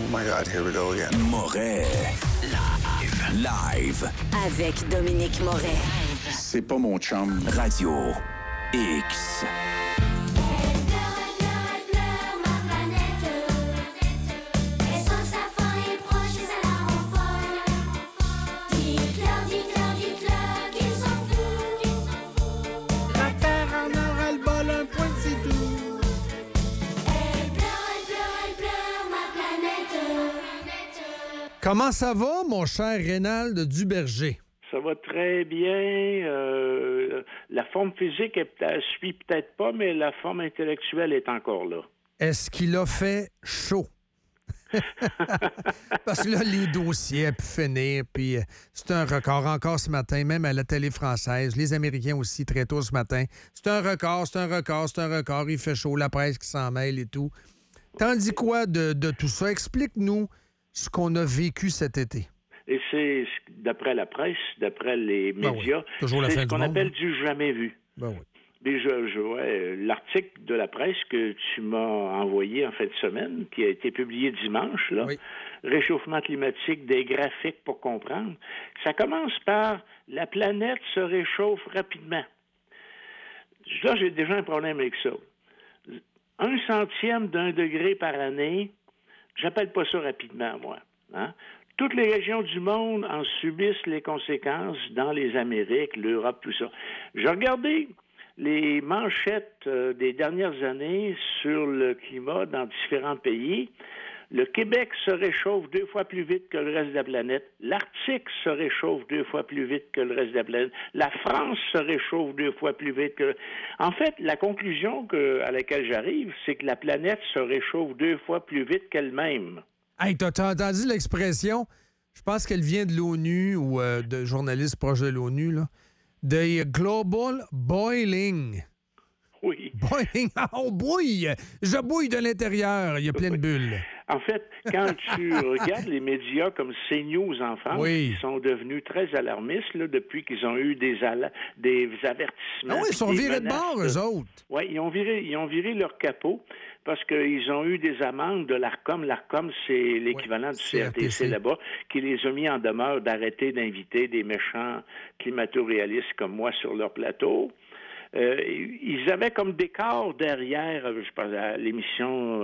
my God, here we go again. Moret. Live. Avec Dominique Moret. C'est pas mon chum. Radio X. Comment ça va, mon cher Rénald Duberger? Ça va très bien. La forme physique suit peut-être pas, mais la forme intellectuelle est encore là. Est-ce qu'il a fait chaud? Parce que là, les dossiers ont pu finir, puis c'est un record. Encore ce matin, même à la télé française, les Américains aussi, très tôt ce matin. C'est un record. Il fait chaud, la presse qui s'en mêle et tout. T'en dis quoi de tout ça? Explique-nous ce qu'on a vécu cet été. Et c'est, d'après la presse, d'après les médias, c'est ce qu'on appelle du jamais vu. Ben oui. Mais l'article de la presse que tu m'as envoyé en fin de semaine, qui a été publié dimanche, là, oui. Réchauffement climatique, des graphiques pour comprendre, ça commence par « La planète se réchauffe rapidement ». Là, j'ai déjà un problème avec ça. 1/100 d'un degré par année, j'appelle pas ça rapidement, moi. Hein? Toutes les régions du monde en subissent les conséquences dans les Amériques, l'Europe, tout ça. J'ai regardé les manchettes des dernières années sur le climat dans différents pays. Le Québec se réchauffe 2 fois plus vite que le reste de la planète. L'Arctique se réchauffe 2 fois plus vite que le reste de la planète. La France se réchauffe 2 fois plus vite que... En fait, la conclusion à laquelle j'arrive, c'est que la planète se réchauffe 2 fois plus vite qu'elle-même. Hey, t'as entendu l'expression? Je pense qu'elle vient de l'ONU ou de journalistes proches de l'ONU, là. The global boiling. Oui. Boiling. On bouille. Je bouille de l'intérieur. Il y a plein de bulles. En fait, quand tu regardes les médias comme CNews en France, oui. Ils sont devenus très alarmistes là, depuis qu'ils ont eu des avertissements. Ah oui, ils sont virés de bord, eux autres. Oui, ils ont viré leur capot parce qu'ils ont eu des amendes de l'ARCOM. L'ARCOM, c'est l'équivalent du CRTC là-bas, qui les a mis en demeure d'arrêter d'inviter des méchants climato-réalistes comme moi sur leur plateau. Ils avaient comme décor derrière, je pense à l'émission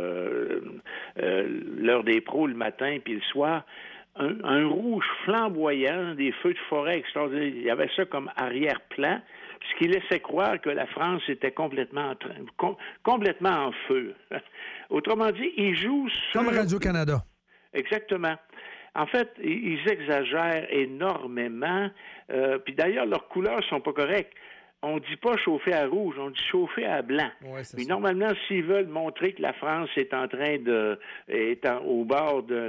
L'heure des pros le matin puis le soir, un rouge flamboyant, des feux de forêt extraordinaires. Il y avait ça comme arrière-plan, ce qui laissait croire que la France était complètement en feu. Autrement dit, ils jouent sur... Comme Radio-Canada. Exactement. En fait, ils exagèrent énormément. Puis d'ailleurs, leurs couleurs sont pas correctes. On dit pas chauffer à rouge, on dit chauffer à blanc. Ouais, puis normalement, s'ils veulent montrer que la France est en train au bord de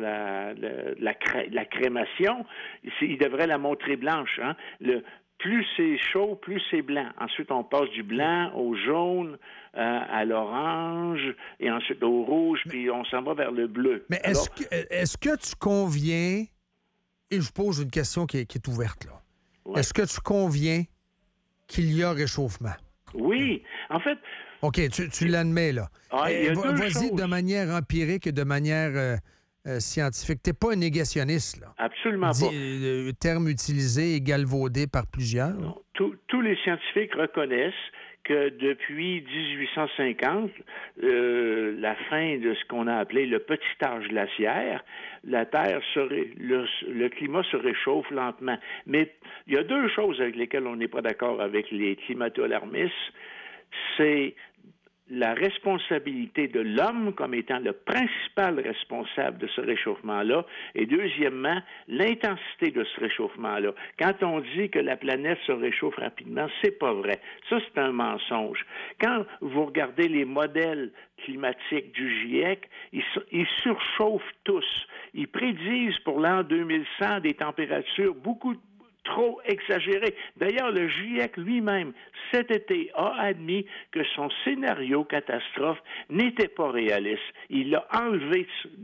la crémation, ils devraient la montrer blanche. Hein? Plus c'est chaud, plus c'est blanc. Ensuite, on passe du blanc au jaune, à l'orange, et ensuite au rouge, puis on s'en va vers le bleu. Mais est-ce que tu conviens, et je pose une question qui est ouverte là, Est-ce que tu conviens qu'il y a réchauffement? Oui. En fait... OK, tu l'admets, là. Vas-y de manière empirique et de manière scientifique. Tu n'es pas un négationniste, là. Absolument pas. Terme utilisé et galvaudé par plusieurs. Non. Tous les scientifiques reconnaissent que depuis 1850, la fin de ce qu'on a appelé le petit âge glaciaire, la Terre le climat se réchauffe lentement. Mais il y a 2 choses avec lesquelles on n'est pas d'accord avec les climato-alarmistes. C'est la responsabilité de l'homme comme étant le principal responsable de ce réchauffement-là, et deuxièmement, l'intensité de ce réchauffement-là. Quand on dit que la planète se réchauffe rapidement, c'est pas vrai. Ça, c'est un mensonge. Quand vous regardez les modèles climatiques du GIEC, ils surchauffent tous. Ils prédisent pour l'an 2100 des températures beaucoup trop exagéré. D'ailleurs, le GIEC lui-même, cet été, a admis que son scénario catastrophe n'était pas réaliste. Il l'a enlevé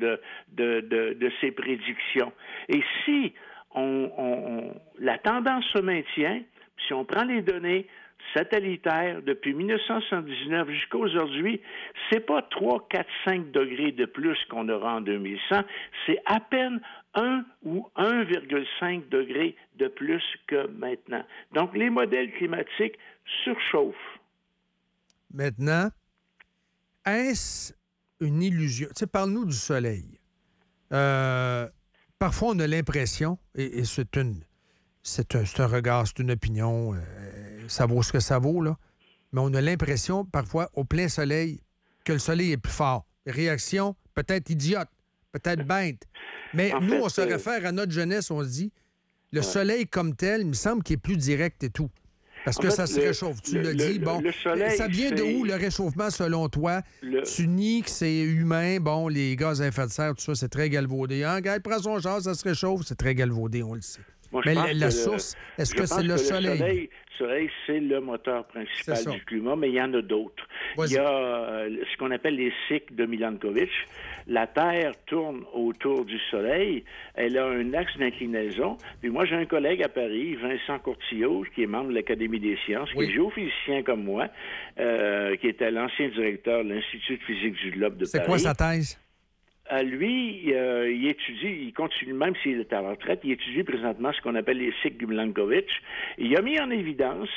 de ses prédictions. Et si la tendance se maintient, si on prend les données, satellitaire depuis 1979 jusqu'à aujourd'hui, c'est pas 3, 4, 5 degrés de plus qu'on aura en 2100, c'est à peine 1 ou 1,5 degré de plus que maintenant. Donc, les modèles climatiques surchauffent. Maintenant, est-ce une illusion? Tu sais, parle-nous du soleil. Parfois, on a l'impression, et c'est un regard, c'est une opinion, ça vaut ce que ça vaut, là, mais on a l'impression, parfois, au plein soleil, que le soleil est plus fort. Réaction peut-être idiote, peut-être bête, mais En nous, fait, on se réfère à notre jeunesse, on se dit, le soleil comme tel, il me semble qu'il est plus direct et tout. Parce que ça se réchauffe. Tu l'as dit, bon. Le soleil, ça vient de où, le réchauffement, selon toi? Tu nies que c'est humain. Bon, les gaz à effet de serre, tout ça, c'est très galvaudé. Hein, gars, prends son char, ça se réchauffe. C'est très galvaudé, on le sait. Moi, mais la source, est-ce que c'est le soleil? Le soleil, c'est le moteur principal du climat, mais il y en a d'autres. Vas-y. Il y a ce qu'on appelle les cycles de Milankovitch. La Terre tourne autour du Soleil. Elle a un axe d'inclinaison. Puis moi, j'ai un collègue à Paris, Vincent Courtillot, qui est membre de l'Académie des sciences, qui est géophysicien comme moi, qui était l'ancien directeur de l'Institut de physique du globe de Paris. C'est quoi sa thèse? Lui, il étudie, il continue, même s'il est à la retraite, il étudie présentement ce qu'on appelle les cycles de Milankovitch. Il a mis en évidence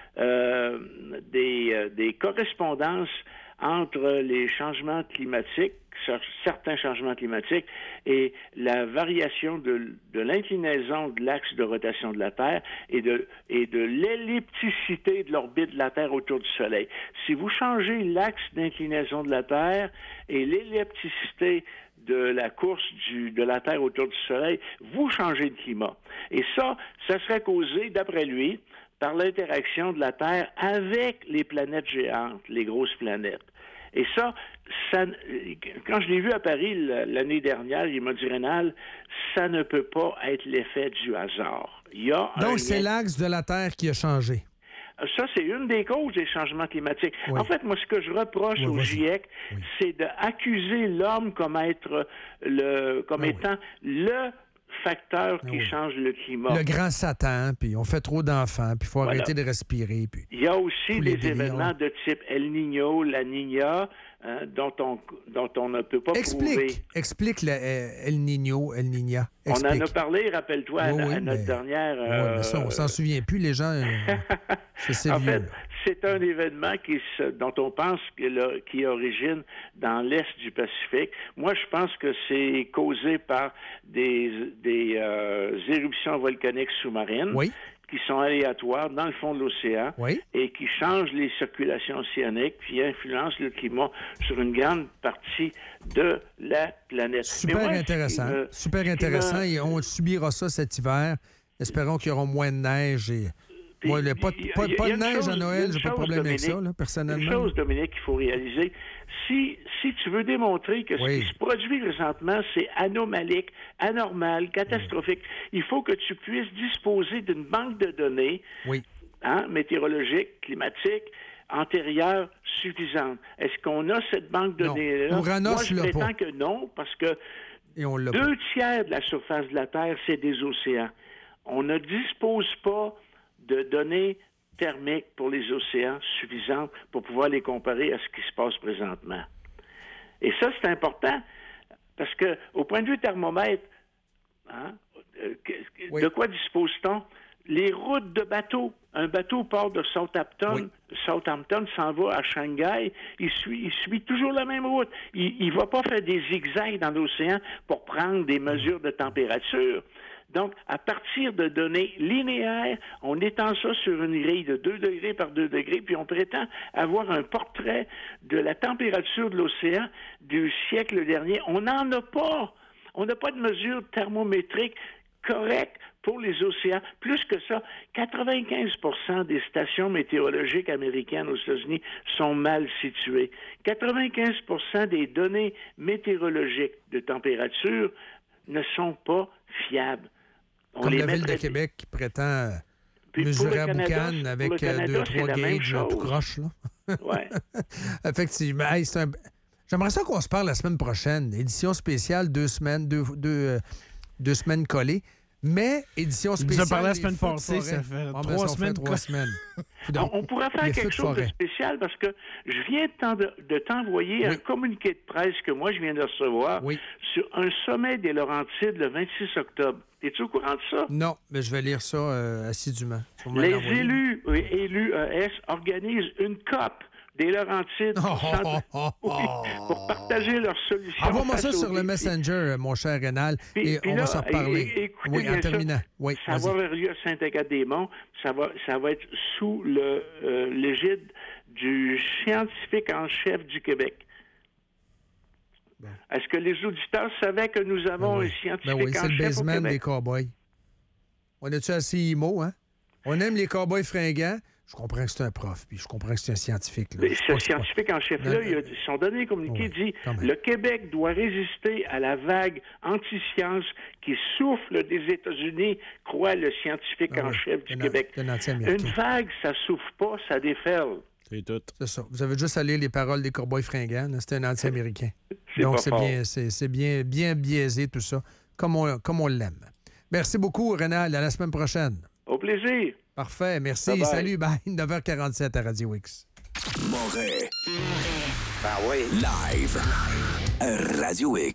des correspondances entre les changements climatiques, certains changements climatiques, et la variation de l'inclinaison de l'axe de rotation de la Terre et de l'ellipticité de l'orbite de la Terre autour du Soleil. Si vous changez l'axe d'inclinaison de la Terre et l'ellipticité de la course de la Terre autour du Soleil, vous changez le climat. Et ça serait causé, d'après lui, par l'interaction de la Terre avec les planètes géantes, les grosses planètes. Et ça, quand je l'ai vu à Paris l'année dernière, il m'a dit, Rénal, ça ne peut pas être l'effet du hasard. Donc, c'est l'axe de la Terre qui a changé. Ça, c'est une des causes des changements climatiques. Oui. En fait, moi, ce que je reproche au GIEC, c'est d'accuser l'homme comme étant le facteur qui change le climat. Le grand Satan, puis on fait trop d'enfants, puis il faut arrêter de respirer. Puis il y a aussi des événements de type El Niño, la Niña, dont on ne peut pas prouver. Explique le El Niño, El Niña. On en a parlé, rappelle-toi, à notre dernière... mais ça, on s'en souvient plus, les gens. C'est en vieux. fait, c'est un événement dont on pense qui origine dans l'est du Pacifique. Moi, je pense que c'est causé par des éruptions volcaniques sous-marines. Oui. Qui sont aléatoires dans le fond de l'océan et qui changent les circulations océaniques puis influencent le climat sur une grande partie de la planète. Super intéressant. Et on subira ça cet hiver. Espérons qu'il y aura moins de neige et... Moi, pas de neige à Noël, j'ai pas de problème avec ça, là, personnellement. Une chose, Dominique, qu'il faut réaliser, si tu veux démontrer que ce qui se produit présentement, c'est anomalique, anormal, catastrophique, il faut que tu puisses disposer d'une banque de données météorologiques, climatiques, antérieures, suffisantes. Est-ce qu'on a cette banque de données-là? Moi, je prétends que non, parce que 2/3 de la surface de la Terre, c'est des océans. On ne dispose pas de données thermiques pour les océans suffisantes pour pouvoir les comparer à ce qui se passe présentement. Et ça, c'est important, parce que au point de vue thermomètre, de quoi dispose-t-on? Les routes de bateaux. Un bateau part de Southampton, s'en va à Shanghai, il suit toujours la même route. Il ne va pas faire des zigzags dans l'océan pour prendre des mesures de température. Donc, à partir de données linéaires, on étend ça sur une grille de 2 degrés par 2 degrés, puis on prétend avoir un portrait de la température de l'océan du siècle dernier. On n'en a pas. On n'a pas de mesures thermométriques correctes pour les océans. Plus que ça, 95% des stations météorologiques américaines aux États-Unis sont mal situées. 95% des données météorologiques de température ne sont pas fiables. Comme la Ville de Québec qui prétend mesurer à boucan avec 2-3 gauges tout croche, là. Ouais. Effectivement. Hey, j'aimerais ça qu'on se parle la semaine prochaine. Édition spéciale, 2 semaines, deux semaines collées. Mais, édition Il spéciale. nous a parlé la des semaine feux de passée, forêt. ça fait Ah, ben, 3 ça fait semaines. 3 semaines. On pourrait faire les feux quelque de chose de forêt. spécial parce que je viens de t'envoyer un communiqué de presse que moi je viens de recevoir Oui. sur un sommet des Laurentides le 26 octobre. Es-tu au courant de ça? Non, mais je vais lire ça assidûment. Tu vas me Les l'envoyer. élus ES organisent une COP des Laurentides pour partager leurs solutions. Envoie-moi face ça aux sur le défis. Messenger, mon cher Rénal, et Puis on là, va s'en reparler. écoutez Oui, bien en ça. terminant. Oui, Ça vas-y. va vers lieu à Saint-Agathe-des-Monts. Ça va être sous l'égide du scientifique en chef du Québec. Bon. Est-ce que les auditeurs savaient que nous avons Ben oui. un scientifique Ben oui, c'est en le chef au baseman Québec? des cowboys. On est-tu assez IMO, hein? On aime les cowboys fringants. Je comprends que c'est un prof, puis je comprends que c'est un scientifique. Là. Mais Je sais ce pas, c'est pas- scientifique en chef-là, son dernier communiqué Oui, dit quand même. le Québec doit résister à la vague anti-science qui souffle des États-Unis, croit le scientifique Ah en oui, chef du un- Québec. un anti-américain. Une vague, ça souffle pas, ça déferle. C'est tout. C'est ça. Vous avez juste à lire les paroles des cowboys fringants. là. C'est un anti-américain. C'est Donc, pas c'est fort. bien, c'est bien biaisé, tout ça, comme on l'aime. Merci beaucoup, Rénal. À la semaine prochaine. Au plaisir. Parfait. Merci. Bye bye. Salut. Bye. 9h47 à Radio X. Moret. Moret. Ah oui. Live. Radio X.